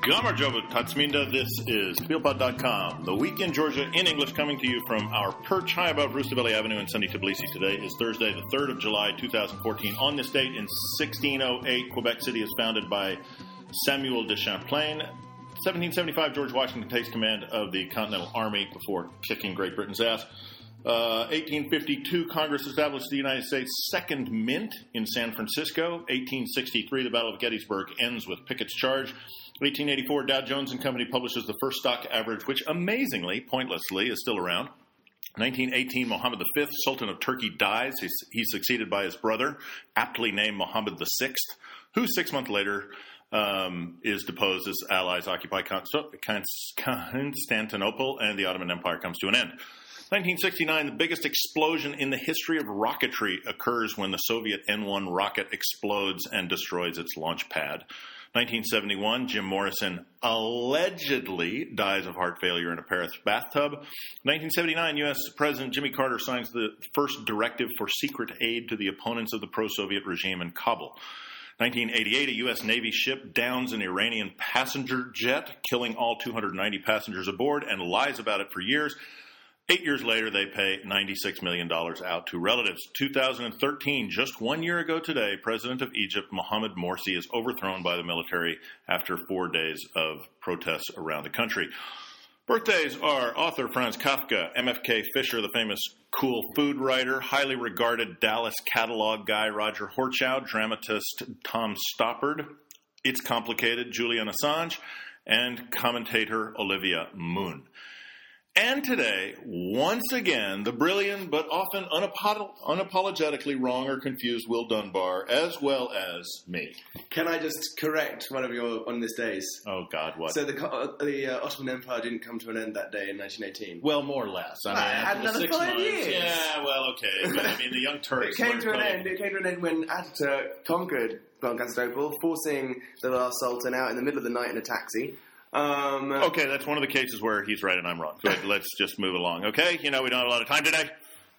Gamarjova Tatsminda, this is TbilPod.com. The Week in Georgia in English, coming to you from our perch high above Rustaveli Avenue in sunny Tbilisi. Today is Thursday, the 3rd of July, 2014. On this date in 1608, Quebec City is founded by Samuel de Champlain. 1775, George Washington takes command of the Continental Army before kicking Great Britain's ass. 1852, Congress established the United States' second mint in San Francisco. 1863, the Battle of Gettysburg ends with Pickett's charge. 1884, Dow Jones and Company publishes the first stock average, which amazingly, pointlessly, is still around. 1918, Mohammed V, Sultan of Turkey, dies. He's succeeded by his brother, aptly named Mohammed VI, who 6 months later is deposed as allies occupy Constantinople, and the Ottoman Empire comes to an end. 1969, the biggest explosion in the history of rocketry occurs when the Soviet N-1 rocket explodes and destroys its launch pad. 1971, Jim Morrison allegedly dies of heart failure in a Paris bathtub. 1979, U.S. President Jimmy Carter signs the first directive for secret aid to the opponents of the pro-Soviet regime in Kabul. 1988, a U.S. Navy ship downs an Iranian passenger jet, killing all 290 passengers aboard, and lies about it for years. 8 years later, they pay $96 million out to relatives. 2013, just 1 year ago today, President of Egypt, Mohamed Morsi, is overthrown by the military after 4 days of protests around the country. Birthdays are author Franz Kafka, MFK Fisher, the famous cool food writer, highly regarded Dallas catalog guy Roger Horchow, dramatist Tom Stoppard, It's Complicated, Julian Assange, and commentator Olivia Moon. And today, once again, the brilliant but often unapologetically wrong or confused Will Dunbar, as well as me. Can I just correct one of your on this days? Oh, God, what? So the Ottoman Empire didn't come to an end that day in 1918? Well, more or less. I mean, had another 6 5 months. years. Yeah, well, okay. But, I mean, the Young Turks It came to an end when Ataturk conquered Constantinople, forcing the last sultan out in the middle of the night in a taxi. Okay, that's one of the cases where he's right and I'm wrong. But let's just move along, okay? You know, we don't have a lot of time today.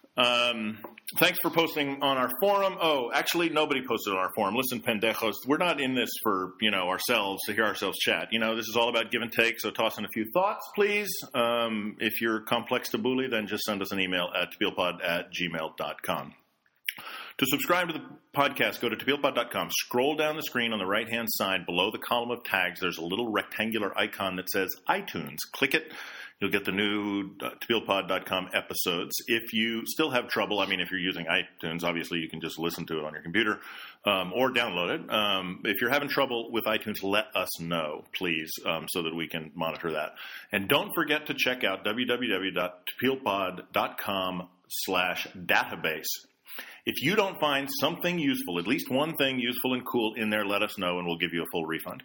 Thanks for posting on our forum. Oh, actually, nobody posted on our forum. Listen, pendejos, we're not in this for, ourselves, to hear ourselves chat. This is all about give and take, so toss in a few thoughts, please. If you're complex to bully, then just send us an email at tbilpod@gmail.com. To subscribe to the podcast, go to tbilpod.com. Scroll down the screen on the right-hand side below the column of tags. There's a little rectangular icon that says iTunes. Click it. You'll get the new tbilpod.com episodes. If you still have trouble, if you're using iTunes, obviously you can just listen to it on your computer or download it. If you're having trouble with iTunes, let us know, please, so that we can monitor that. And don't forget to check out www.tbilpod.com/database. If you don't find something useful, at least one thing useful and cool in there, let us know and we'll give you a full refund.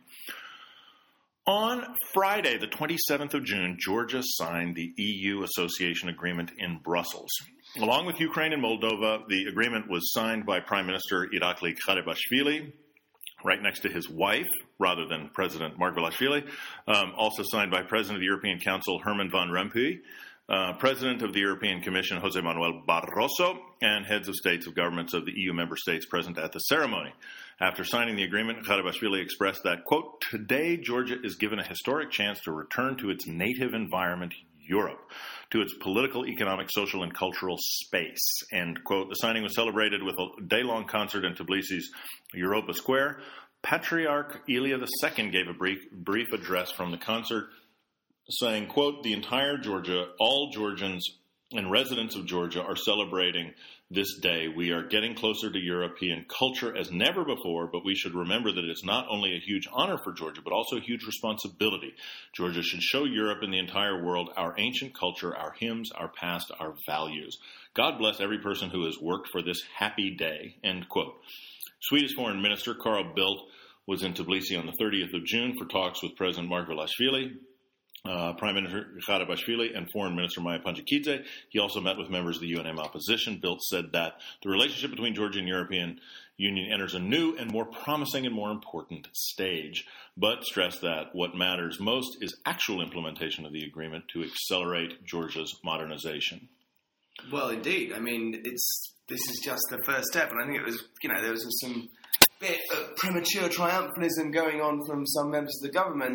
On Friday, the 27th of June, Georgia signed the EU Association Agreement in Brussels. Along with Ukraine and Moldova, the agreement was signed by Prime Minister Irakli Garibashvili, right next to his wife, rather than President Margvelashvili. Also signed by President of the European Council, Herman Van Rompuy, President of the European Commission, Jose Manuel Barroso, and heads of states of governments of the EU member states present at the ceremony. After signing the agreement, Garibashvili expressed that, quote, "Today Georgia is given a historic chance to return to its native environment, Europe, to its political, economic, social, and cultural space," end quote. The signing was celebrated with a day-long concert in Tbilisi's Europa Square. Patriarch Ilya II gave a brief address from the concert, saying, quote, "The entire Georgia, all Georgians and residents of Georgia are celebrating this day. We are getting closer to European culture as never before, but we should remember that it's not only a huge honor for Georgia, but also a huge responsibility. Georgia should show Europe and the entire world our ancient culture, our hymns, our past, our values. God bless every person who has worked for this happy day," end quote. Swedish Foreign Minister Carl Bildt was in Tbilisi on the 30th of June for talks with President Margvelashvili, Prime Minister Garibashvili, and Foreign Minister Maya Panjikidze. He also met with members of the UNM opposition. Bildt said that the relationship between Georgia and European Union enters a new and more promising and more important stage, but stressed that what matters most is actual implementation of the agreement to accelerate Georgia's modernization. Well, indeed. This is just the first step, and I think it was, there was some bit of premature triumphalism going on from some members of the government.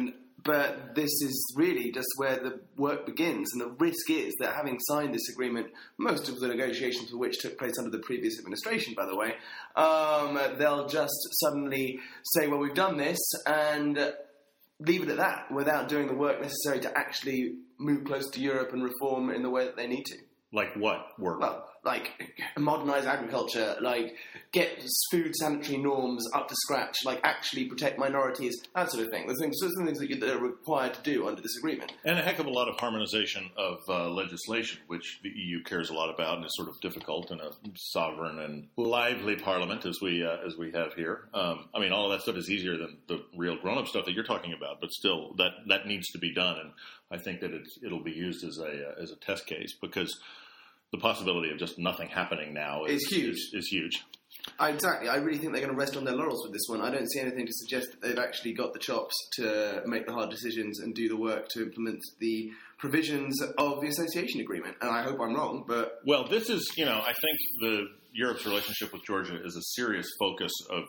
But this is really just where the work begins, and the risk is that having signed this agreement, most of the negotiations for which took place under the previous administration, by the way, they'll just suddenly say, well, we've done this, and leave it at that, without doing the work necessary to actually move close to Europe and reform in the way that they need to. Like what work? Well, like modernise agriculture, like get food sanitary norms up to scratch, like actually protect minorities, that sort of thing. Those things that are required to do under this agreement. And a heck of a lot of harmonization of legislation, which the EU cares a lot about and is sort of difficult in a sovereign and lively parliament as we have here. I mean, all of that stuff is easier than the real grown-up stuff that you're talking about, but still, that needs to be done. And I think that it'll be used as a test case, because the possibility of just nothing happening now is huge. Exactly. I really think they're going to rest on their laurels with this one. I don't see anything to suggest that they've actually got the chops to make the hard decisions and do the work to implement the provisions of the association agreement. And I hope I'm wrong, but... Well, this is, I think Europe's relationship with Georgia is a serious focus of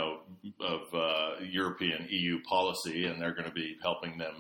European EU policy, and they're going to be helping them,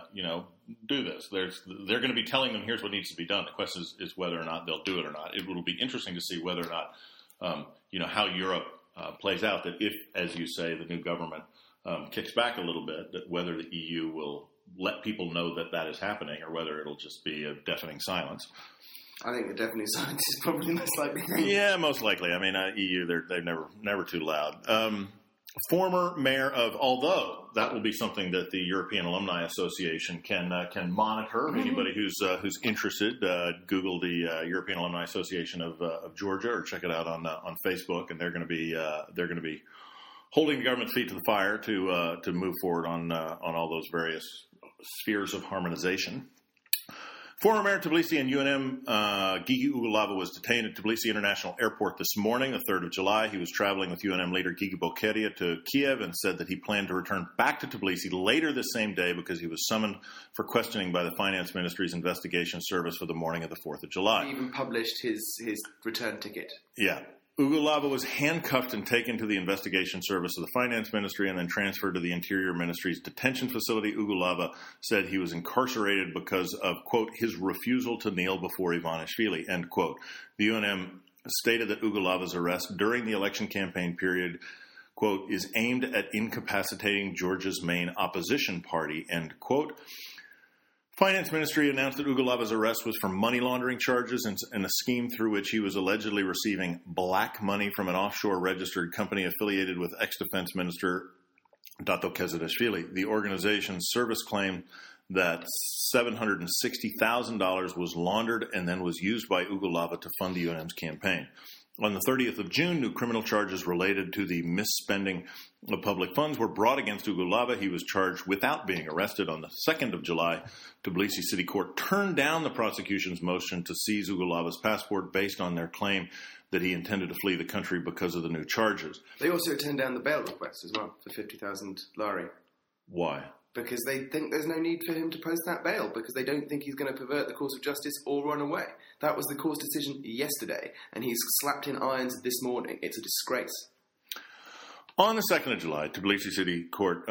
do this. They're going to be telling them, here's what needs to be done. The question is whether or not they'll do it or not. It will be interesting to see whether or not, how Europe plays out, that if, as you say, the new government kicks back a little bit, that whether the EU will let people know that is happening, or whether it'll just be a deafening silence. I think the deafening silence is probably the most likely. Yeah, most likely. I mean, EU, they're never too loud. Former mayor of, although that will be something that the European Alumni Association can monitor. Mm-hmm. Anybody who's interested, Google the European Alumni Association of Georgia, or check it out on Facebook, and they're going to be holding the government's feet to the fire to move forward on all those various spheres of harmonization. Former Mayor of Tbilisi and UNM, Gigi Ugalava, was detained at Tbilisi International Airport this morning, the 3rd of July. He was traveling with UNM leader Gigi Bokeria to Kiev and said that he planned to return back to Tbilisi later this same day because he was summoned for questioning by the Finance Ministry's investigation service for the morning of the 4th of July. He even published his return ticket. Yeah. Ugalava was handcuffed and taken to the investigation service of the Finance Ministry and then transferred to the Interior Ministry's detention facility. Ugalava said he was incarcerated because of, quote, his refusal to kneel before Ivanishvili, end quote. The UNM stated that Ugalava's arrest during the election campaign period, quote, is aimed at incapacitating Georgia's main opposition party, end quote. Finance Ministry announced that Ugalava's arrest was for money laundering charges and a scheme through which he was allegedly receiving black money from an offshore registered company affiliated with ex-defense minister Dato Kezadishvili. The organization's service claimed that $760,000 was laundered and then was used by Ugalava to fund the UNM's campaign. On the 30th of June, new criminal charges related to the misspending of public funds were brought against Ugalava. He was charged without being arrested. On the 2nd of July, Tbilisi City Court turned down the prosecution's motion to seize Ugalava's passport based on their claim that he intended to flee the country because of the new charges. They also turned down the bail request as well for 50,000 lari. Why? Because they think there's no need for him to post that bail, because they don't think he's going to pervert the course of justice or run away. That was the court's decision yesterday, and he's slapped in irons this morning. It's a disgrace. On the 2nd of July, Tbilisi City Court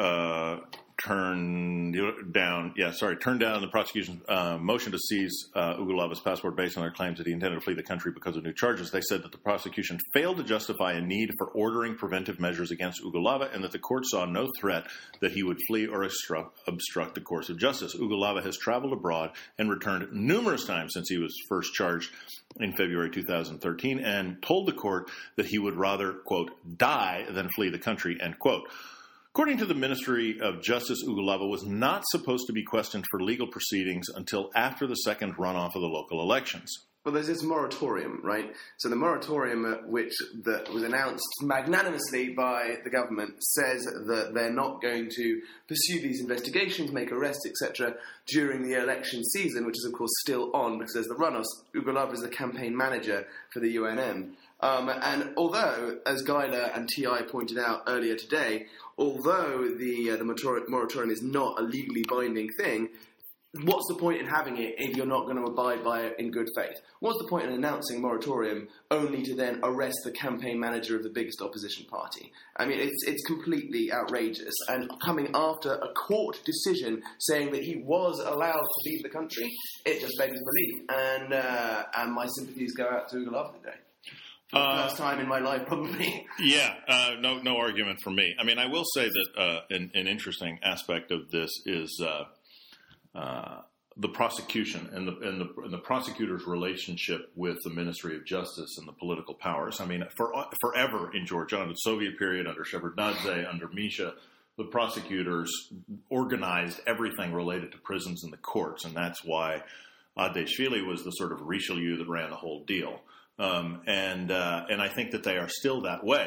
turned down the prosecution's motion to seize Ugalava's passport based on their claims that he intended to flee the country because of new charges. They said that the prosecution failed to justify a need for ordering preventive measures against Ugalava and that the court saw no threat that he would flee or obstruct the course of justice. Ugalava has traveled abroad and returned numerous times since he was first charged in February 2013 and told the court that he would rather, quote, die than flee the country, end quote. According to the Ministry of Justice, Ugalava was not supposed to be questioned for legal proceedings until after the second runoff of the local elections. Well, there's this moratorium, right? So the moratorium, which was announced magnanimously by the government, says that they're not going to pursue these investigations, make arrests, etc., during the election season, which is, of course, still on because there's the runoffs. Ugalava is the campaign manager for the UNM. And although, as Geiler and TI pointed out earlier today, although the moratorium is not a legally binding thing, what's the point in having it if you're not going to abide by it in good faith? What's the point in announcing a moratorium only to then arrest the campaign manager of the biggest opposition party? I mean, it's completely outrageous. And coming after a court decision saying that he was allowed to leave the country, it just begs belief. And my sympathies go out to Ugo Lava today. For the first time in my life, probably. Yeah, no argument from me. I mean, I will say that an interesting aspect of this is the prosecution and the prosecutor's relationship with the Ministry of Justice and the political powers. I mean, forever in Georgia, under the Soviet period, under Shevardnadze, under Misha, the prosecutors organized everything related to prisons and the courts, and that's why Adeshvili was the sort of Richelieu that ran the whole deal. And I think that they are still that way.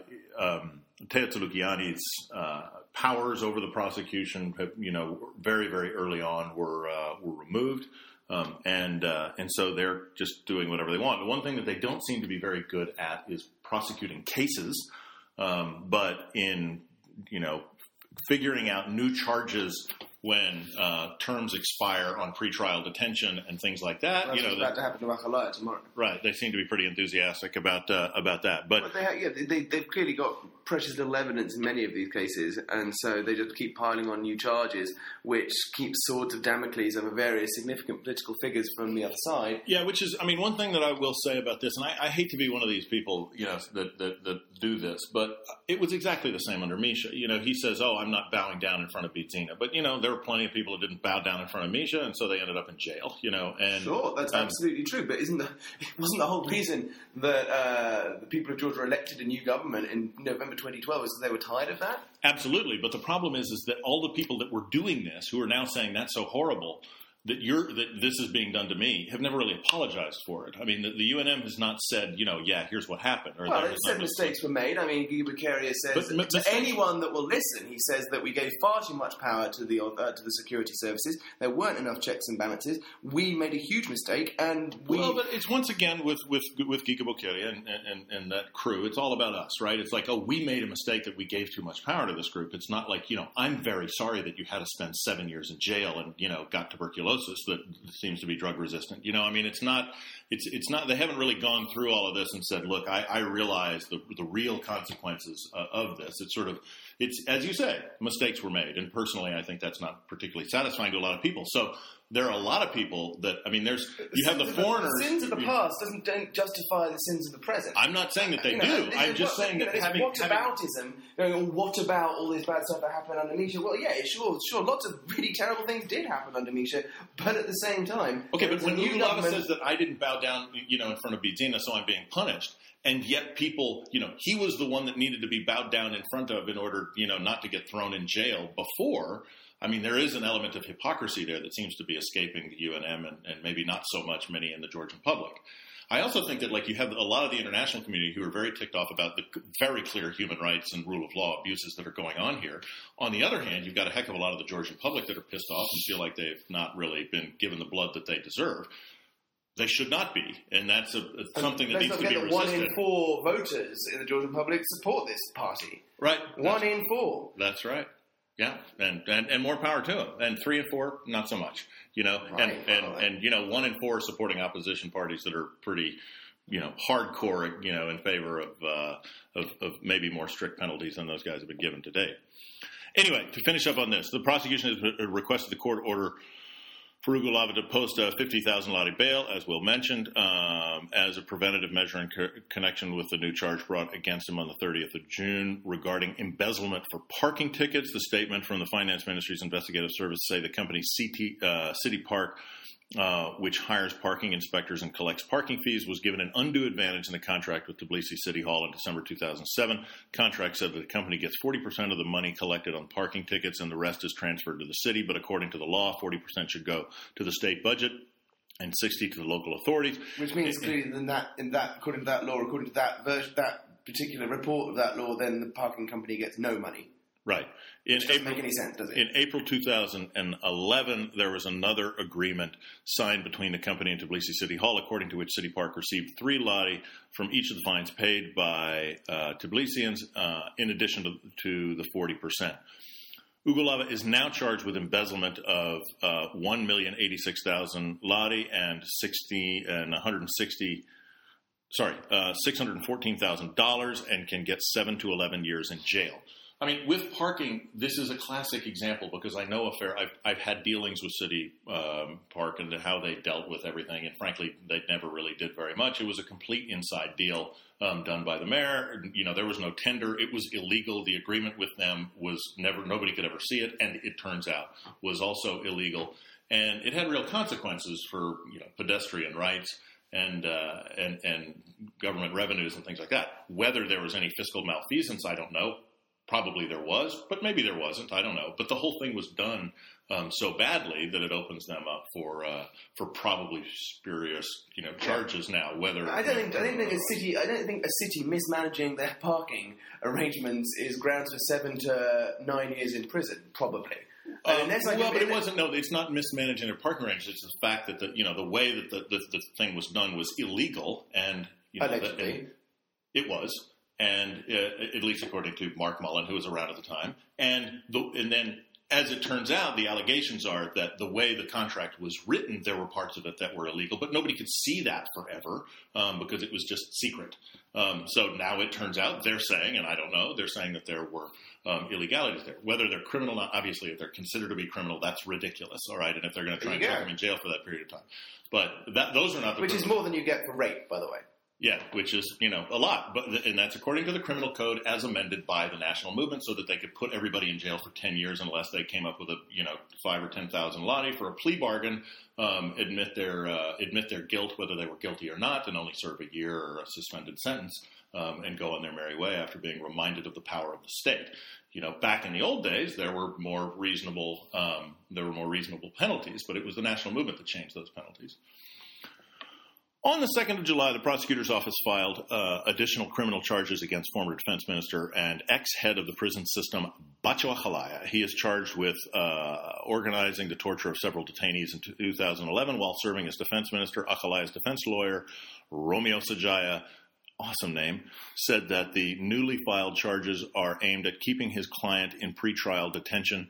Tea Tsulukiani's powers over the prosecution, very, very early on were removed, and so they're just doing whatever they want. The one thing that they don't seem to be very good at is prosecuting cases, but in figuring out new charges when terms expire on pretrial detention and things like that. That's about to happen to Machalaya tomorrow. Right, they seem to be pretty enthusiastic about that. But they've clearly got precious little evidence in many of these cases, and so they just keep piling on new charges, which keeps swords of Damocles over various significant political figures from the other side. Yeah, which is, I mean, one thing that I will say about this, and I hate to be one of these people, that do this, but it was exactly the same under Misha. He says, "Oh, I'm not bowing down in front of Bidzina," but there were plenty of people that didn't bow down in front of Misha, and so they ended up in jail. And sure, that's absolutely true. But wasn't the whole reason that the people of Georgia elected a new government in November 2012 is that they were tired of that? Absolutely, but the problem is that all the people that were doing this, who are now saying that's so horrible, that this is being done to me, have never really apologized for it. I mean, the UNM has not said, here's what happened. Or well, it said mistakes were made. I mean, Guy Bucaria says to anyone that will listen, he says that we gave far too much power to the security services. There weren't enough checks and balances. We made a huge mistake, and Well, but it's once again with Guy Bucaria and that crew, it's all about us, right? It's like, oh, we made a mistake that we gave too much power to this group. It's not like, I'm very sorry that you had to spend 7 years in jail and, got tuberculosis that seems to be drug resistant. I mean, it's not, they haven't really gone through all of this and said, look, I realize the real consequences of this. It's, as you say, mistakes were made. And personally, I think that's not particularly satisfying to a lot of people. So there are a lot of people that, I mean, you have the foreigners. The sins of the past don't justify the sins of the present. I'm not saying that they do. I'm just saying that having whataboutism, what about all this bad stuff that happened under Misha? Well, yeah, sure, lots of really terrible things did happen under Misha, but at the same time... Okay, but when Ugo Lava says that I didn't bow down, in front of Bidzina, so I'm being punished, and yet people, he was the one that needed to be bowed down in front of in order, not to get thrown in jail before... I mean, there is an element of hypocrisy there that seems to be escaping the UNM and maybe not so much many in the Georgian public. I also think that, you have a lot of the international community who are very ticked off about the very clear human rights and rule of law abuses that are going on here. On the other hand, you've got a heck of a lot of the Georgian public that are pissed off and feel like they've not really been given the blood that they deserve. They should not be, and that's something that needs to be resisted. 1 in 4 voters in the Georgian public support this party. Right. 1 in 4. That's right. Yeah, and more power to them. And 3 and 4, not so much. Right. And 1 in 4 supporting opposition parties that are pretty, hardcore, in favor of maybe more strict penalties than those guys have been given to date. Anyway, to finish up on this, the prosecution has requested the court order for Ugo Lava to post a 50,000 lari bail, as Will mentioned, as a preventative measure in connection with the new charge brought against him on the 30th of June regarding embezzlement for parking tickets. The statement from the Finance Ministry's investigative service say the company City Park, which hires parking inspectors and collects parking fees, was given an undue advantage in the contract with Tbilisi City Hall in December 2007. Contract said that the company gets 40% of the money collected on parking tickets and the rest is transferred to the city. But according to the law, 40% should go to the state budget and 60% to the local authorities. Which means clearly according to that law, according to that particular report of that law, then the parking company gets no money. Right. Which doesn't make any sense, does it? In April 2011, there was another agreement signed between the company and Tbilisi City Hall, according to which City Park received 3 lari from each of the fines paid by Tbilisians, in addition to the 40%. Ugolava is now charged with embezzlement of 1,086,000 lari and $614,000 and can get 7 to 11 years in jail. I mean, with parking, this is a classic example because I know I've had dealings with City Park and how they dealt with everything, and frankly, they never really did very much. It was a complete inside deal done by the mayor. You know, there was no tender. It was illegal. The agreement with them was nobody could ever see it, and it turns out was also illegal. And it had real consequences for pedestrian rights and government revenues and things like that. Whether there was any fiscal malfeasance, I don't know. Probably there was, but maybe there wasn't. I don't know. But the whole thing was done so badly that it opens them up for probably spurious, charges now. Whether I don't think a city mismanaging their parking arrangements is grounds for 7 to 9 years in prison. Probably. But it wasn't. No, it's not mismanaging their parking arrangements. It's the fact that the way that the thing was done was illegal, and allegedly it was. And at least according to Mark Mullen, who was around at the time. And then, as it turns out, the allegations are that the way the contract was written, there were parts of it that were illegal, but nobody could see that forever because it was just secret. So now it turns out they're saying, and I don't know, they're saying that there were illegalities there. Whether they're criminal, obviously, if they're considered to be criminal, that's ridiculous, all right? And if they're going to try and chuck them in jail for that period of time. But those are not the Which is more than you get for rape, by the way. Yeah, which is, a lot. And that's according to the criminal code as amended by the national movement so that they could put everybody in jail for 10 years unless they came up with 5 or 10,000 lari for a plea bargain, admit their guilt, whether they were guilty or not, and only serve a year or a suspended sentence, and go on their merry way after being reminded of the power of the state. Back in the old days, there were more reasonable penalties, but it was the national movement that changed those penalties. On the 2nd of July, the prosecutor's office filed additional criminal charges against former defense minister and ex-head of the prison system, Bacho Akhalaya. He is charged with organizing the torture of several detainees in 2011 while serving as defense minister. Akhalaya's defense lawyer, Romeo Sajaya, awesome name, said that the newly filed charges are aimed at keeping his client in pretrial detention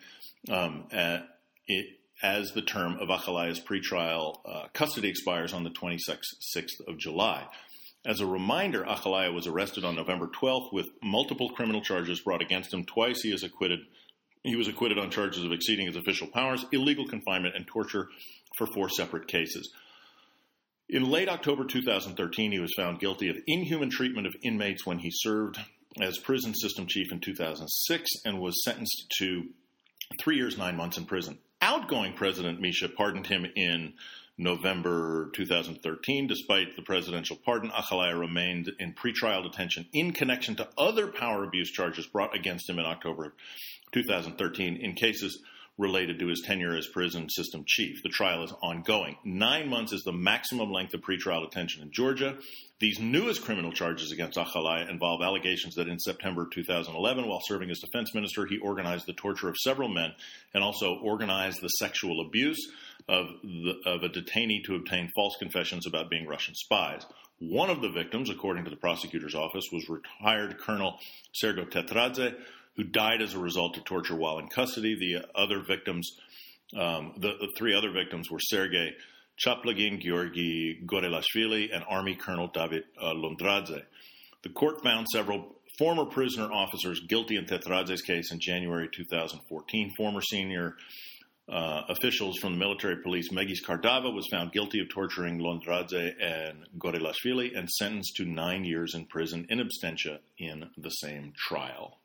as the term of Akhalaya's pretrial custody expires on the 26th of July. As a reminder, Akhalaya was arrested on November 12th with multiple criminal charges brought against him. Twice he was acquitted on charges of exceeding his official powers, illegal confinement, and torture for 4 separate cases. In late October 2013, he was found guilty of inhuman treatment of inmates when he served as prison system chief in 2006 and was sentenced to 3 years, 9 months in prison. Outgoing President Misha pardoned him in November 2013. Despite the presidential pardon, Akhalaya remained in pretrial detention in connection to other power abuse charges brought against him in October 2013 in cases related to his tenure as prison system chief. The trial is ongoing. 9 months is the maximum length of pretrial detention in Georgia. These newest criminal charges against Akhalaya involve allegations that in September 2011, while serving as defense minister, he organized the torture of several men and also organized the sexual abuse of a detainee to obtain false confessions about being Russian spies. One of the victims, according to the prosecutor's office, was retired Colonel Sergo Tetradze, who died as a result of torture while in custody. The other victims, the 3 other victims were Sergei Chaplagin, Georgy Gorelashvili, and Army Colonel David Londradze. The court found several former prisoner officers guilty in Tetradze's case in January 2014. Former senior officials from the military police, Megis Kardava, was found guilty of torturing Londradze and Gorelashvili and sentenced to 9 years in prison in absentia in the same trial.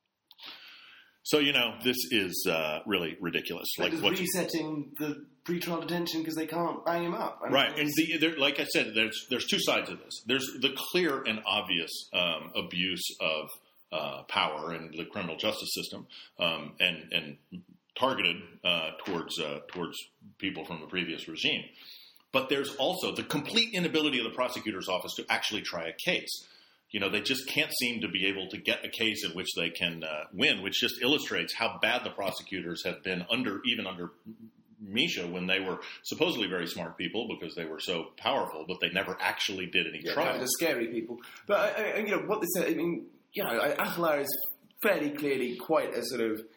So, this is really ridiculous. Like resetting the pretrial detention because they can't bang him up. Right. And like I said, there's 2 sides of this. There's the clear and obvious abuse of power in the criminal justice system and targeted towards people from the previous regime. But there's also the complete inability of the prosecutor's office to actually try a case. They just can't seem to be able to get a case in which they can win, which just illustrates how bad the prosecutors have been under Misha, when they were supposedly very smart people because they were so powerful, but they never actually did any trials. Kind of scary people. But what they said, Akhalaya is fairly clearly quite a sort of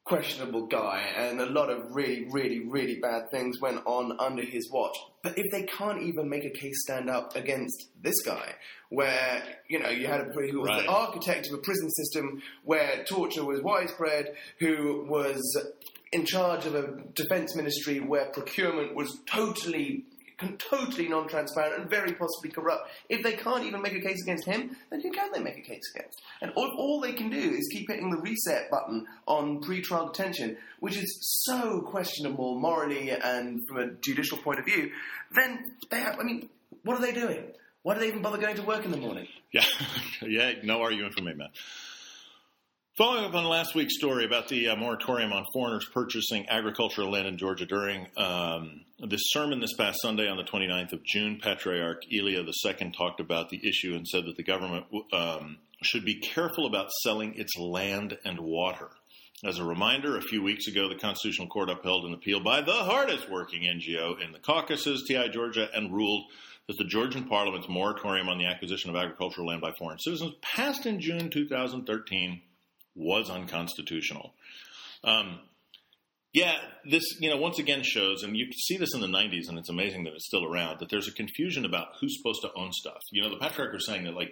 questionable guy, and a lot of really, really, really bad things went on under his watch. But if they can't even make a case stand up against this guy, where, you know, you had who was the architect of a prison system where torture was widespread, who was in charge of a defense ministry where procurement was totally non-transparent and very possibly corrupt. If they can't even make a case against him, then who can they make a case against? And all they can do is keep hitting the reset button on pre-trial detention, which is so questionable morally and from a judicial point of view. Then what are they doing? Why do they even bother going to work in the morning? Yeah, no argument from me, man. Following up on last week's story about the moratorium on foreigners purchasing agricultural land in Georgia during this sermon this past Sunday on the 29th of June, Patriarch Elia II talked about the issue and said that the government should be careful about selling its land and water. As a reminder, a few weeks ago, the Constitutional Court upheld an appeal by the hardest working NGO in the Caucasus, TI Georgia, and ruled that the Georgian Parliament's moratorium on the acquisition of agricultural land by foreign citizens, passed in June 2013, was unconstitutional. This, once again shows, and you see this in the 90s, and it's amazing that it's still around, that there's a confusion about who's supposed to own stuff. The Patriarch was saying that,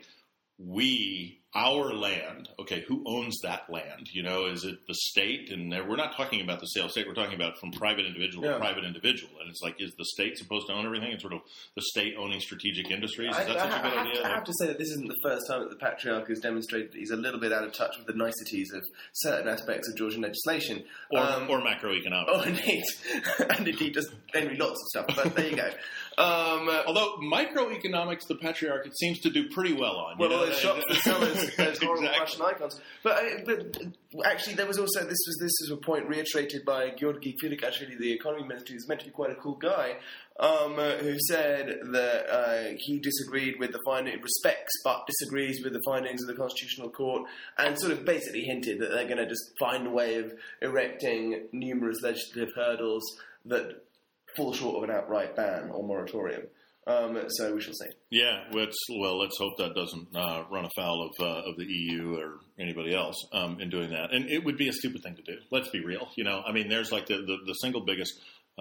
our land, okay, who owns that land? Is it the state? And we're not talking about the sale of state. We're talking about from private individual to private individual. And it's like, is the state supposed to own everything? It's sort of the state owning strategic industries. Is that such a good idea? I have to say that this isn't the first time that the Patriarch has demonstrated that he's a little bit out of touch with the niceties of certain aspects of Georgian legislation. Or macroeconomics. Oh, indeed. And indeed, just generally lots of stuff. But there you go. Although microeconomics, the Patriarch, it seems to do pretty well on. It shops that sell those horrible Russian icons. But actually, there was also this was a point reiterated by Georgi Kvirikashvili, the economy minister, who's meant to be quite a cool guy, who said that he disagreed with the finding, respects but disagrees with the findings of the Constitutional Court, and sort of basically hinted that they're going to just find a way of erecting numerous legislative hurdles that fall short of an outright ban or moratorium. So we shall see. Yeah, let's hope that doesn't run afoul of the EU or anybody else in doing that. And it would be a stupid thing to do. Let's be real. There's like the single biggest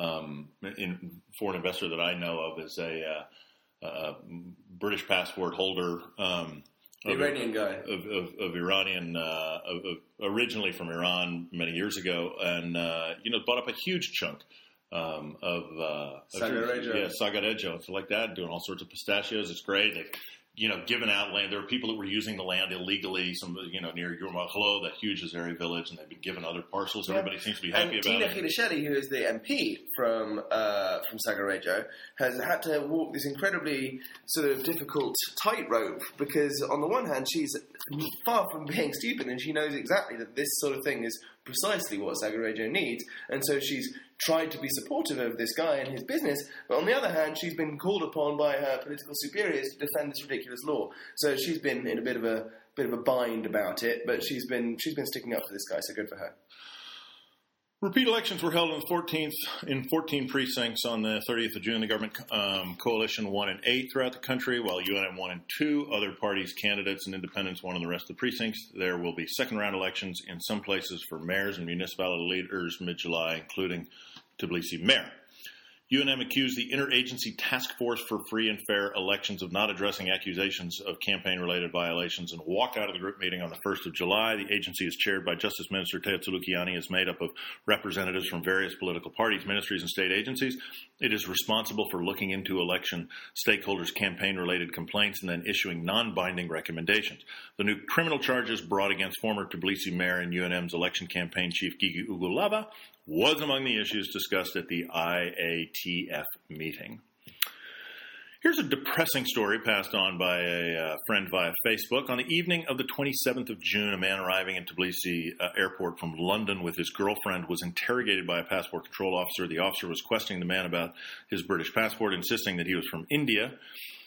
foreign investor that I know of is a British passport holder. Iranian guy. Of Iranian, originally from Iran many years ago, and bought up a huge chunk of Sagarejo. Sagarejo, and so like that, doing all sorts of pistachios. It's great. They've given out land. There are people that were using the land illegally. Some near Yurmakhlo, that huge Azeri village, and they've been given other parcels. Everybody seems to be happy about Tina it. Tina Khilisheli, who is the MP from Sagarejo, has had to walk this incredibly sort of difficult tightrope because on the one hand she's far from being stupid and she knows exactly that this sort of thing is precisely what Sagarejo needs, and so she's tried to be supportive of this guy and his business, but on the other hand she's been called upon by her political superiors to defend this ridiculous law. So she's been in a bit of a bind about it, but she's been sticking up for this guy, so good for her. Repeat elections were held in 14 precincts on the 30th of June. The government coalition won in 8 throughout the country, while UNM won in 2. Other parties, candidates, and independents won in the rest of the precincts. There will be second-round elections in some places for mayors and municipality leaders mid-July, including Tbilisi mayor. UNM accused the Interagency Task Force for Free and Fair Elections of not addressing accusations of campaign-related violations and walked out of the group meeting on the 1st of July. The agency is chaired by Justice Minister Teo Tsulukiani. It's made up of representatives from various political parties, ministries, and state agencies. It is responsible for looking into election stakeholders' campaign-related complaints and then issuing non-binding recommendations. The new criminal charges brought against former Tbilisi mayor and UNM's election campaign chief Gigi Ugulava was among the issues discussed at the IATF meeting. Here's a depressing story passed on by a friend via Facebook. On the evening of the 27th of June, a man arriving at Tbilisi airport from London with his girlfriend was interrogated by a passport control officer. The officer was questioning the man about his British passport, insisting that he was from India.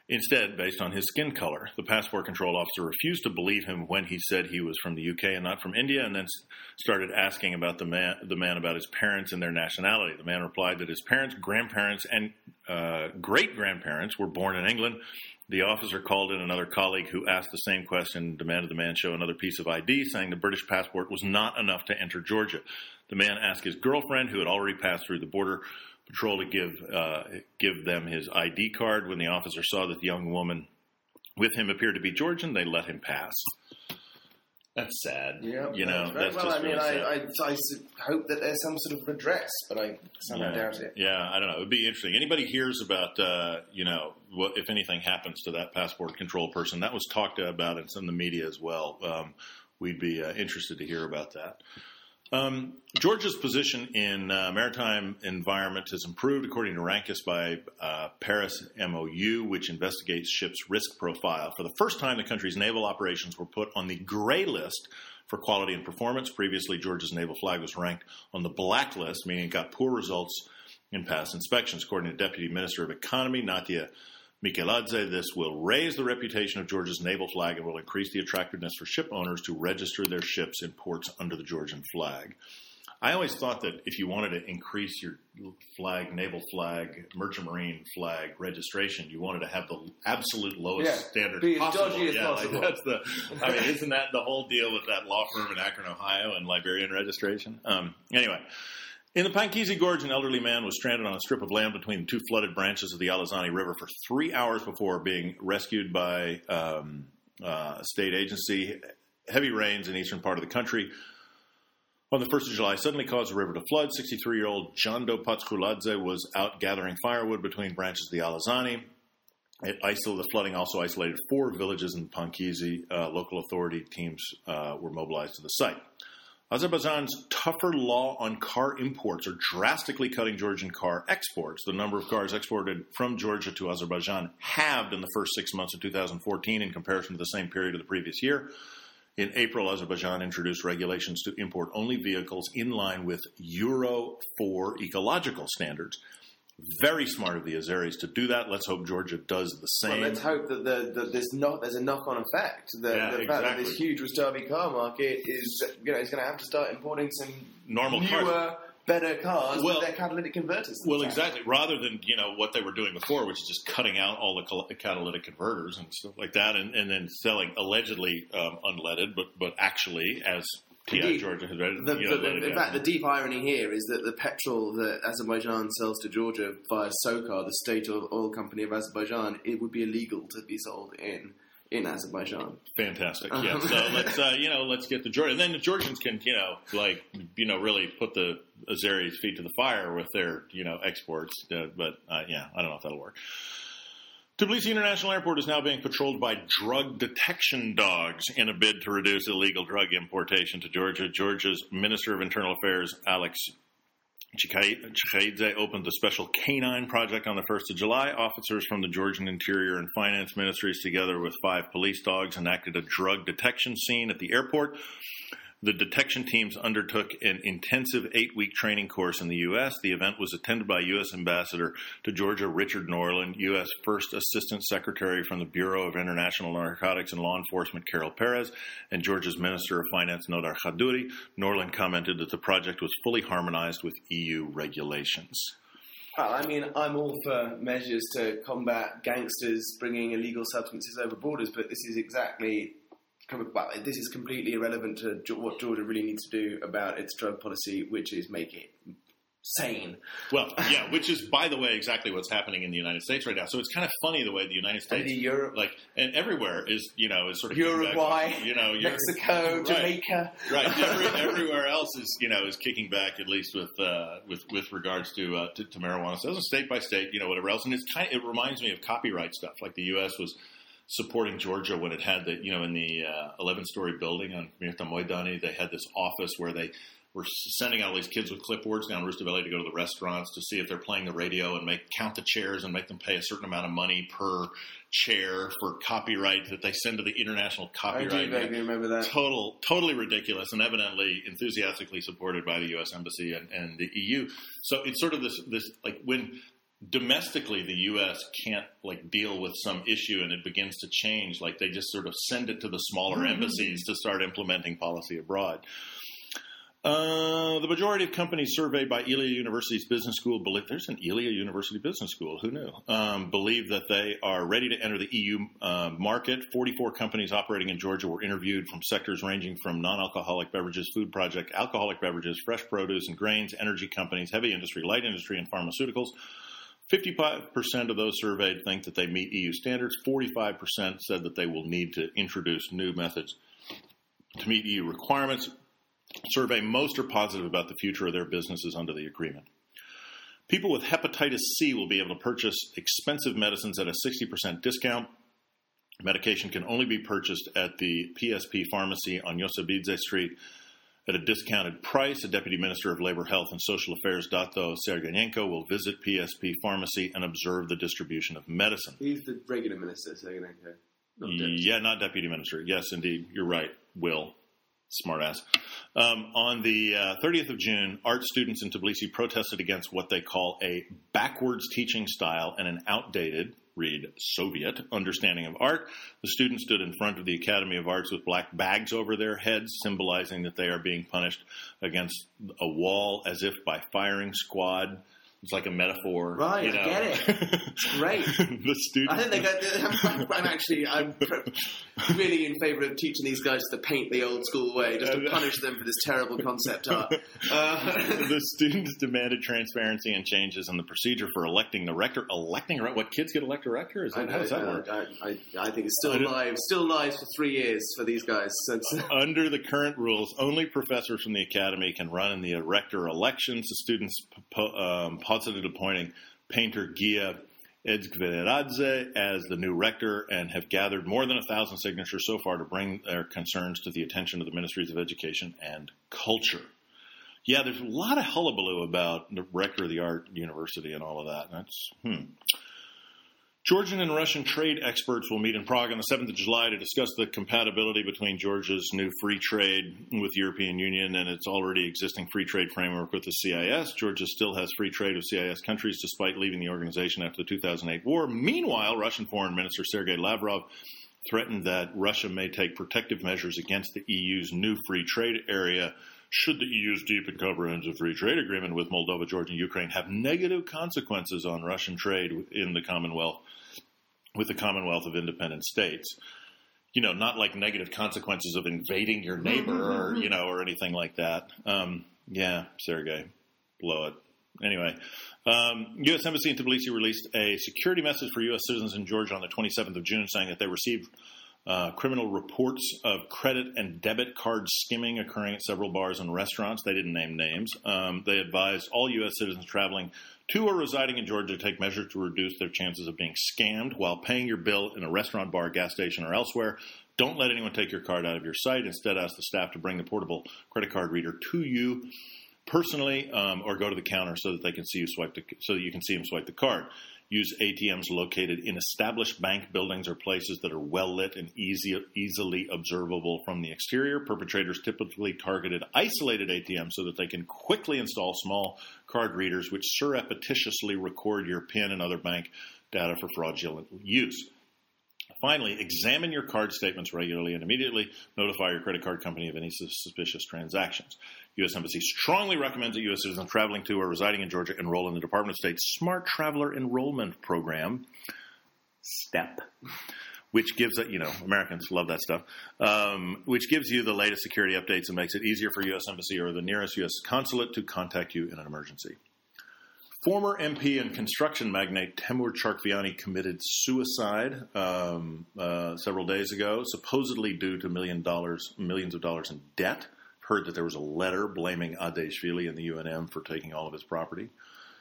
Instead, based on his skin color, the passport control officer refused to believe him when he said he was from the UK and not from India, and then started asking about the man about his parents and their nationality. The man replied that his parents, grandparents, and great-grandparents were born in England. The officer called in another colleague who asked the same question and demanded the man show another piece of ID, saying the British passport was not enough to enter Georgia. The man asked his girlfriend, who had already passed through the border patrol, to give them his ID card. When the officer saw that the young woman with him appeared to be Georgian, they let him pass. That's sad. Yeah, That's well, just really sad. I hope that there's some sort of redress, but I somehow doubt it. Yeah, I don't know. It would be interesting. Anybody hears about, what if anything happens to that passport control person? That was talked about in some of the media as well. We'd be interested to hear about that. Georgia's position in maritime environment has improved, according to Rankus by Paris MOU, which investigates ships' risk profile. For the first time, the country's naval operations were put on the gray list for quality and performance. Previously, Georgia's naval flag was ranked on the black list, meaning it got poor results in past inspections. According to Deputy Minister of Economy, Natia Mikeladze, this will raise the reputation of Georgia's naval flag and will increase the attractiveness for ship owners to register their ships in ports under the Georgian flag. I always thought that if you wanted to increase your flag, naval flag, merchant marine flag registration, you wanted to have the absolute lowest standard be as possible. dodgy as possible. Isn't that the whole deal with that law firm in Akron, Ohio, and Liberian registration? Anyway. In the Pankisi Gorge, an elderly man was stranded on a strip of land between two flooded branches of the Alazani River for 3 hours before being rescued by a state agency. Heavy rains in the eastern part of the country on the 1st of July suddenly caused the river to flood. 63-year-old Jando Patskuladze was out gathering firewood between branches of the Alazani. The flooding also isolated 4 villages in Pankisi. Local authority teams were mobilized to the site. Azerbaijan's tougher law on car imports are drastically cutting Georgian car exports. The number of cars exported from Georgia to Azerbaijan halved in the first 6 months of 2014 in comparison to the same period of the previous year. In April, Azerbaijan introduced regulations to import only vehicles in line with Euro 4 ecological standards. Very smart of the Azeris to do that. Let's hope Georgia does the same. Well, let's hope that there's a knock-on effect. The fact that this huge Rustavi car market is going to have to start importing some newer, cars. Better cars with their catalytic converters. Well, exactly. Rather than what they were doing before, which is just cutting out all the catalytic converters and stuff like that, and then selling allegedly unleaded, but actually as. Indeed, Georgia has read in fact, the deep irony here is that the petrol that Azerbaijan sells to Georgia via SOCAR, the state oil company of Azerbaijan, it would be illegal to be sold in Azerbaijan. Fantastic. Yeah. So let's get the Georgians. And then the Georgians can really put the Azeris' feet to the fire with their exports. But I don't know if that'll work. Tbilisi International Airport is now being patrolled by drug detection dogs in a bid to reduce illegal drug importation to Georgia. Georgia's Minister of Internal Affairs, Alex Chikhaidze, opened the special canine project on the 1st of July. Officers from the Georgian Interior and Finance Ministries, together with 5 police dogs, enacted a drug detection scene at the airport. The detection teams undertook an intensive 8-week training course in the U.S. The event was attended by U.S. Ambassador to Georgia Richard Norland, U.S. First Assistant Secretary from the Bureau of International Narcotics and Law Enforcement Carol Perez, and Georgia's Minister of Finance Nodar Khadouri. Norland commented that the project was fully harmonized with EU regulations. Well, I mean, I'm all for measures to combat gangsters bringing illegal substances over borders, but this is completely irrelevant to what Georgia really needs to do about its drug policy, which is make it sane. Well, yeah, which is, by the way, exactly what's happening in the United States right now. So it's kind of funny the way the United States, and Europe, and everywhere is sort of Uruguay, Mexico, Jamaica, right? Everywhere else is kicking back, at least with regards to marijuana. So it's state by state, whatever else, and it reminds me of copyright stuff. Like the U.S. was supporting Georgia when it had in the 11-story building on Mirta Moydani, they had this office where they were sending out all these kids with clipboards down Rustaveli to go to the restaurants to see if they're playing the radio and count the chairs and make them pay a certain amount of money per chair for copyright that they send to the International Copyright. I do vaguely remember that. Totally ridiculous, and evidently enthusiastically supported by the U.S. Embassy and the EU. So it's sort of this like when domestically the U.S. can't deal with some issue and it begins to change, they just sort of send it to the smaller embassies to start implementing policy abroad. The majority of companies surveyed by Ilia University's business school believe there's an Ilia University business school. Who knew? Believe that they are ready to enter the EU market. 44 companies operating in Georgia were interviewed from sectors ranging from non-alcoholic beverages, food project, alcoholic beverages, fresh produce and grains, energy companies, heavy industry, light industry, and pharmaceuticals. 55% of those surveyed think that they meet EU standards. 45% said that they will need to introduce new methods to meet EU requirements. Survey, most are positive about the future of their businesses under the agreement. People with hepatitis C will be able to purchase expensive medicines at a 60% discount. Medication can only be purchased at the PSP pharmacy on Yosebidze Street at a discounted price. A Deputy Minister of Labor, Health, and Social Affairs, Dato Sergeyenko, will visit PSP pharmacy and observe the distribution of medicine. He's the regular minister, Sergeyenko. Not Deputy Minister. Yes, indeed. You're right, Will. Smartass. On the 30th of June, art students in Tbilisi protested against what they call a backwards teaching style and an outdated, read Soviet, understanding of art. The students stood in front of the Academy of Arts with black bags over their heads, symbolizing that they are being punished against a wall as if by firing squad. It's like a metaphor. Right, I get it. It's great. The students. I think I'm really in favour of teaching these guys to paint the old school way, just to punish them for this terrible concept art. The students demanded transparency and changes in the procedure for electing the rector. What, kids get elect a rector? How does that work? I think it's still lives for 3 years for these guys. Under the current rules, only professors from the academy can run in the rector elections. The students posited appointing painter Gia Edzgveradze as the new rector and have gathered more than 1,000 signatures so far to bring their concerns to the attention of the Ministries of Education and Culture. Yeah, there's a lot of hullabaloo about the rector of the art university and all of that. That's Georgian and Russian trade experts will meet in Prague on the 7th of July to discuss the compatibility between Georgia's new free trade with the European Union and its already existing free trade framework with the CIS. Georgia still has free trade with CIS countries despite leaving the organization after the 2008 war. Meanwhile, Russian Foreign Minister Sergei Lavrov threatened that Russia may take protective measures against the EU's new free trade area should the EU's deep and comprehensive free trade agreement with Moldova, Georgia, and Ukraine have negative consequences on Russian trade in the Commonwealth, with the Commonwealth of Independent States. Not like negative consequences of invading your neighbor or anything like that. Yeah, Sergei, blow it. Anyway, U.S. Embassy in Tbilisi released a security message for U.S. citizens in Georgia on the 27th of June saying that they received criminal reports of credit and debit card skimming occurring at several bars and restaurants. They didn't name names. They advised all U.S. citizens traveling to or residing in Georgia to take measures to reduce their chances of being scammed while paying your bill in a restaurant, bar, gas station, or elsewhere. Don't let anyone take your card out of your sight. Instead, ask the staff to bring the portable credit card reader to you personally, or go to the counter so that they can see you so that you can see them swipe the card. Use ATMs located in established bank buildings or places that are well lit and easily observable from the exterior. Perpetrators typically targeted isolated ATMs so that they can quickly install small card readers which surreptitiously record your PIN and other bank data for fraudulent use. Finally, examine your card statements regularly and immediately notify your credit card company of any suspicious transactions. U.S. Embassy strongly recommends that U.S. citizens traveling to or residing in Georgia enroll in the Department of State's Smart Traveler Enrollment Program, STEP, which gives, Americans love that stuff, which gives you the latest security updates and makes it easier for U.S. Embassy or the nearest U.S. consulate to contact you in an emergency. Former MP and construction magnate Temur Charkviani committed suicide several days ago, supposedly due to millions of dollars in debt. Heard that there was a letter blaming Adeshvili and the UNM for taking all of his property.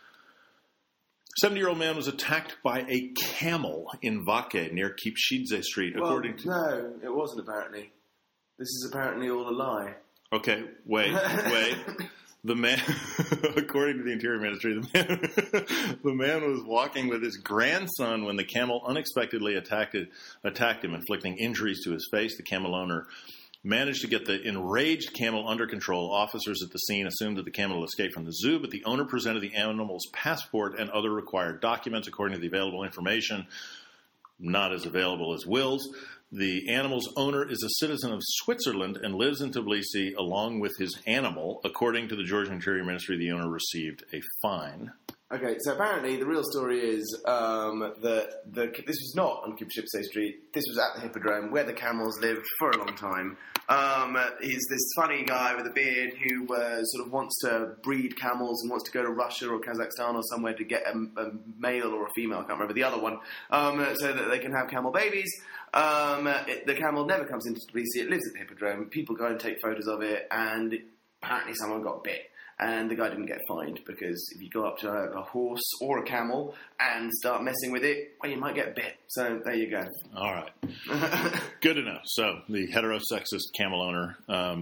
70-year-old man was attacked by a camel in Vake near Kipshidze Street, according to... No, it wasn't apparently. This is apparently all a lie. Okay, wait. The man, according to the Interior Ministry, the man was walking with his grandson when the camel unexpectedly attacked him, inflicting injuries to his face. The camel owner managed to get the enraged camel under control. Officers at the scene assumed that the camel had escaped from the zoo, but the owner presented the animal's passport and other required documents. According to the available information, not as available as Will's, the animal's owner is a citizen of Switzerland and lives in Tbilisi along with his animal. According to the Georgian Interior Ministry, the owner received a fine. Okay, so apparently the real story is that this was not on Kupchipse Street. This was at the Hippodrome, where the camels lived for a long time. He's this funny guy with a beard who sort of wants to breed camels and wants to go to Russia or Kazakhstan or somewhere to get a male or a female, I can't remember the other one, so that they can have camel babies. The camel never comes into Tbilisi. It lives at the Hippodrome. People go and take photos of it, and apparently someone got bit. And the guy didn't get fined, because if you go up to a horse or a camel and start messing with it, well, you might get bit. So there you go. All right. Good enough. So the heterosexist camel owner.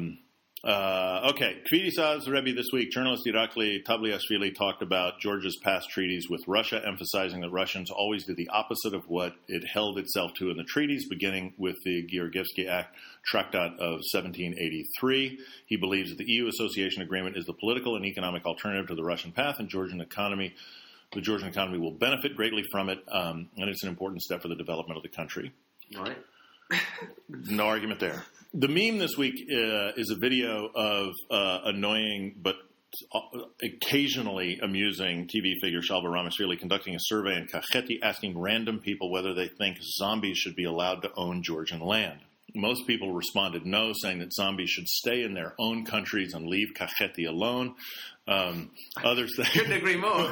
Okay. Kvirisaz Rebbe this week. Journalist Irakli Tabliashvili talked about Georgia's past treaties with Russia, emphasizing that Russians always did the opposite of what it held itself to in the treaties, beginning with the Georgievsky Act Tractat of 1783. He believes that the EU Association Agreement is the political and economic alternative to the Russian path, and the Georgian economy will benefit greatly from it, and it's an important step for the development of the country. Right. No argument there. The meme this week is a video of annoying but occasionally amusing TV figure Shalva Ramashvili conducting a survey in Kakheti, asking random people whether they think zombies should be allowed to own Georgian land. Most people responded no, saying that zombies should stay in their own countries and leave Kakheti alone. Others think, couldn't agree more.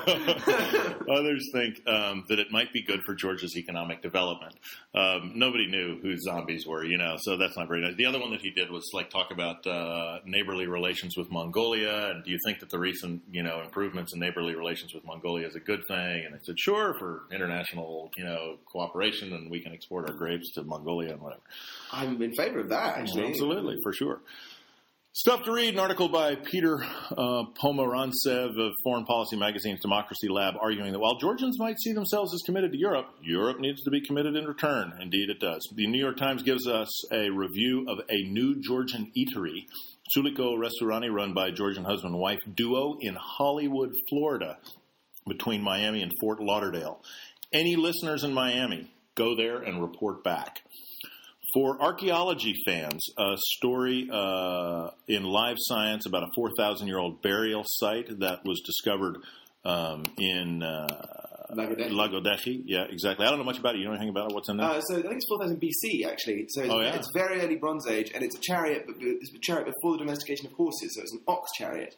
Others think that it might be good for Georgia's economic development. Nobody knew who zombies were, so that's not very nice. The other one that he did was talk about neighborly relations with Mongolia, and do you think that the recent improvements in neighborly relations with Mongolia is a good thing? And I said, sure, for international cooperation, and we can export our grapes to Mongolia and whatever. I'm in favor of that, actually. Absolutely, for sure. Stuff to read, an article by Peter Pomorantsev of Foreign Policy Magazine's Democracy Lab, arguing that while Georgians might see themselves as committed to Europe, Europe needs to be committed in return. Indeed, it does. The New York Times gives us a review of a new Georgian eatery, Suliko Restaurani, run by Georgian husband-wife duo in Hollywood, Florida, between Miami and Fort Lauderdale. Any listeners in Miami, go there and report back. For archaeology fans, a story in Live Science about a 4,000-year-old burial site that was discovered in Lagodechi. Yeah, exactly. I don't know much about it. You know anything about it? What's in there? So I think it's 4000 BC, actually. So it's very early Bronze Age, and it's a chariot, but it's a chariot before the domestication of horses, so it's an ox chariot.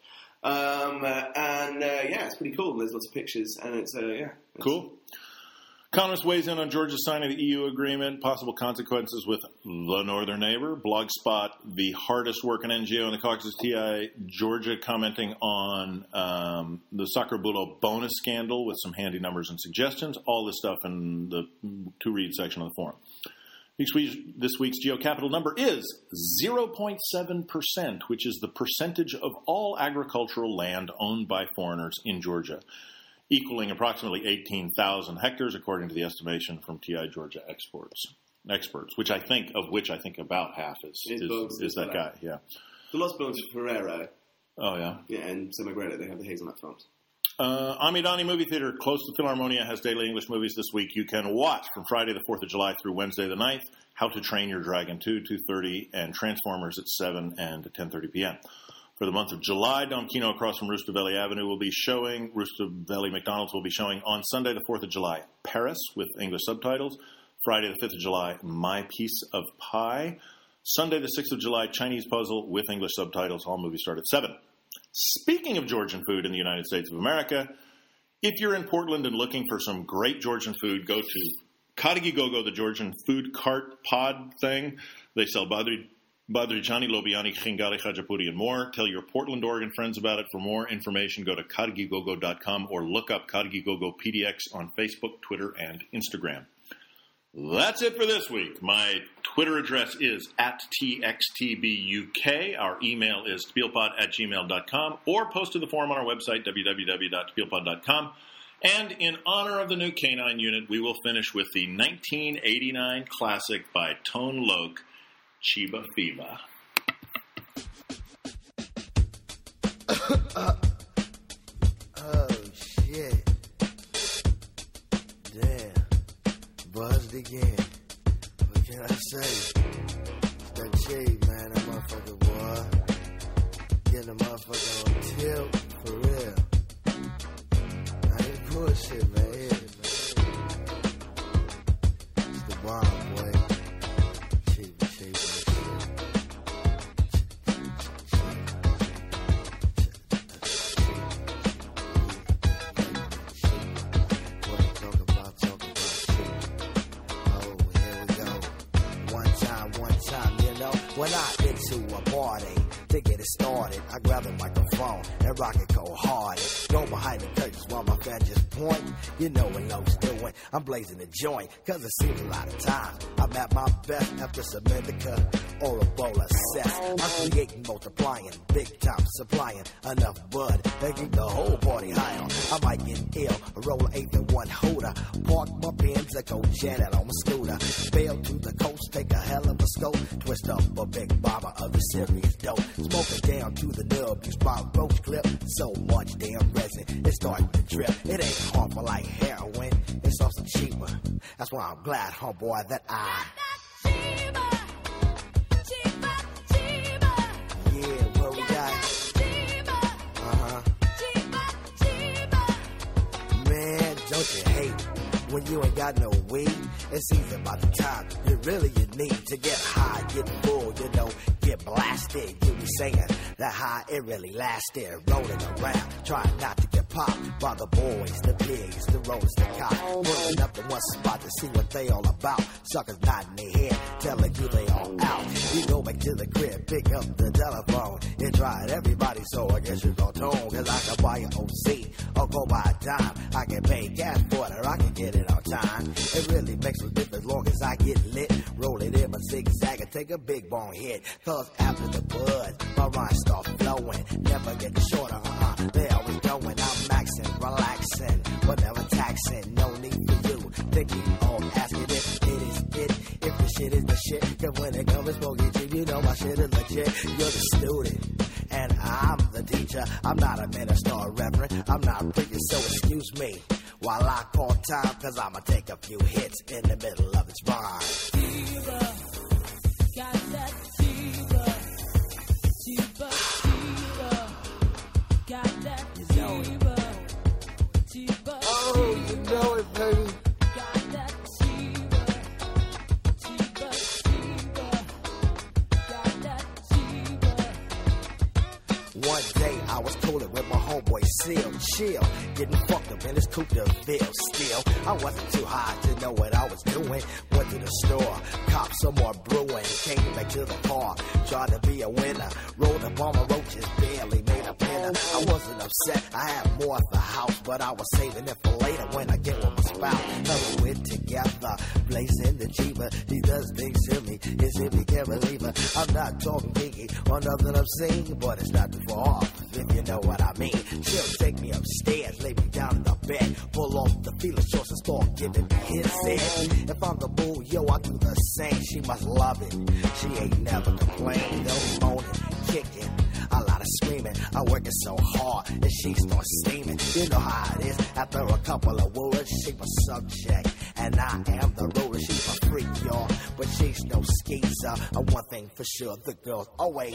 It's pretty cool. There's lots of pictures, and it's cool. Economist weighs in on Georgia's signing the EU agreement, possible consequences with the northern neighbor. Blogspot, the hardest working NGO in the Caucasus, TI Georgia, commenting on the Sacrabulo bonus scandal with some handy numbers and suggestions. All this stuff in the to-read section of the forum. This week's GeoCapital number is 0.7%, which is the percentage of all agricultural land owned by foreigners in Georgia, equaling approximately 18,000 hectares, according to the estimation from TI Georgia experts, which I think about half is that guy. Yeah. The Los Bones Ferrero. Oh, yeah. Yeah, and Semigreta, they have the hazelnut farms. Amidani Movie Theater, close to Philharmonia, has daily English movies this week. You can watch from Friday the 4th of July through Wednesday the 9th, How to Train Your Dragon 2, 2:30, and Transformers at 7 and 10:30 p.m. For the month of July, Dom Kino across from Rustaveli Avenue will be showing, Rustaveli McDonald's will be showing on Sunday the 4th of July, Paris with English subtitles. Friday the 5th of July, My Piece of Pie. Sunday the 6th of July, Chinese Puzzle with English subtitles. All movies start at 7. Speaking of Georgian food in the United States of America, if you're in Portland and looking for some great Georgian food, go to Kadagi Gogo, the Georgian food cart pod thing. They sell Badrichani, Lobiani, Khingari, Khajapuri, and more. Tell your Portland, Oregon friends about it. For more information, go to KadagiGogo.com or look up Kadagi Gogo PDX on Facebook, Twitter, and Instagram. That's it for this week. My Twitter address is @TXTBUK. Our email is spielpod@gmail.com, or post to the forum on our website, www.spielpod.com. And in honor of the new Canine Unit, we will finish with the 1989 classic by Tone Loc, Chiba Fiba. Oh, shit. Damn. Buzzed again. What can I say? It's that shade, man. That motherfucker, boy. Getting the motherfucker on tilt. For real. I ain't bullshit, man. It's the bomb, boy. When I into a party to get it started, I grab the microphone and rock it cold hard. Go behind the curtains while my fan just point. You know what I'm doing. I'm blazing the joint, cause it seems a lot of times I'm at my best after Semitica or a bowl of cess. I'm creating, multiplying, big time supplying enough bud to keep the whole party high on. I might get ill, roll an 8 and 1 hooter, park my Benz and go Janet on my scooter, bail to the coast, take a hell of a scope, twist up a big bomber of the serious dope, smoke it down to the nub, use my roach clip, so much damn resin, it's starting to drip. It ain't harmful like heroin, it's also cheaper. That's why I'm glad, homeboy, that I yeah, what we got? Man, don't you hate when you ain't got no weed? It's easy about the time you need to get high, get full, you know, get blasted. You be saying that high, it really lasted. Rolling around, trying not to get popped by the boys, the pigs, the rollers, the cops. Pulling up in one spot to see what they all about. Suckers nodding their head, telling you they all out. You go back to the crib, pick up the telephone. You tried everybody, so I guess you go tone. Cause I can buy an OC or go buy a dime. I can pay gas for it or I can get it on time. It really makes no difference long as I get lit. Roll it in my zigzag and take a big bone hit. Cause after the buzz, my rhymes start flowing. Never getting shorter, they always going. I'm maxing, relaxing, but never taxing. No need for you thinking or asking if it is it. If the shit is the shit, cause when it comes to smoking, you know my shit is legit. You're the student, and I'm the teacher. I'm not a minister or reverend, I'm not preaching, so excuse me while I call time, cause I'ma take a few hits in the middle of its rhyme. Fever, got that fever, fever, fever, got that fever, fever. Oh, you know it, baby. Got that fever, fever, fever, got that fever. One day I was cooling with my homeboy Seal, chill, getting fucked up in his coupe de ville. Still, I wasn't too high to know what I was doing. Went to the store, copped some more brewing, came back to the car, tried to be a winner. Rolled up on my roaches, barely made a pinner. I wasn't upset, I had more at the house, but I was saving it for later when I get with my spouse. Now we're together, blazing the Jeeper. He does things to me, as if he can't believe it. I'm not talking kinky or nothing obscene, but it's not too far off, if you know what I mean. She'll take me upstairs, lay me down in the bed, pull off the feeling shorts and start giving me his head. If I'm the bull, yo, I do the same. She must love it. She ain't never complained, though, moaning, kicking, a lot of screaming. I working so hard and she starts steaming. You know how it is. After a couple of words, she my subject, and I am the ruler. She's my freak, y'all, but she's no skeezer. And one thing for sure, the girls always.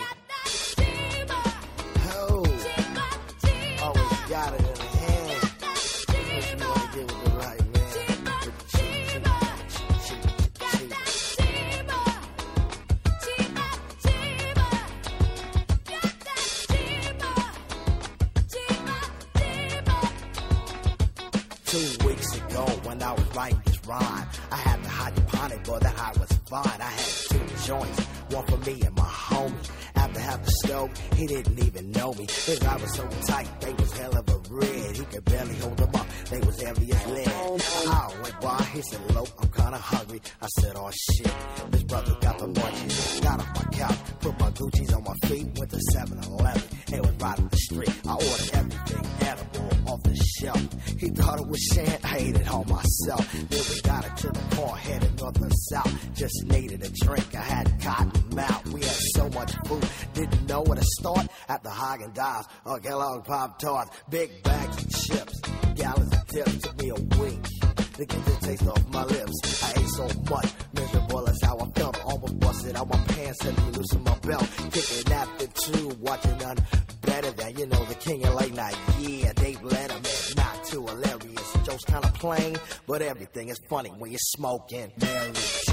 Oh, always got it in the hand. What you wanna get with the right man? Two weeks ago when I was writing this rhyme, I had the hydroponic, but the high was fine. I had 2 joints, one for me and my homie. After having the stove, he didn't even know me. His eyes was so tight, they was hell of a red. He could barely hold them up, they was heavy as lead. I went by, he said, "Lope, I'm kinda hungry." I said, "Oh shit, this brother got the munchies." Got off my couch, put my Gucci's on my feet, went to 7-Eleven, and was right up the street. I ordered everything edible off the shelf. He thought it was shit, I ate it all myself. Then we got it to the car, headed north and south. Just needed a drink, I had cotton mouth. We had so much food, Didn't know where to start at the Haagen-Dazs or Kellogg Pop-Tarts. Big bags of chips, gallons of dips. Took me a week to get the taste off my lips. I ate so much, miserable as how I felt. Almost busted out my pants and loosened my belt. Kicking after two, watching none better than, you know, the king of late night. Yeah, Dave Letterman, not too hilarious. Jokes kind of plain, but everything is funny when you're smoking. Mary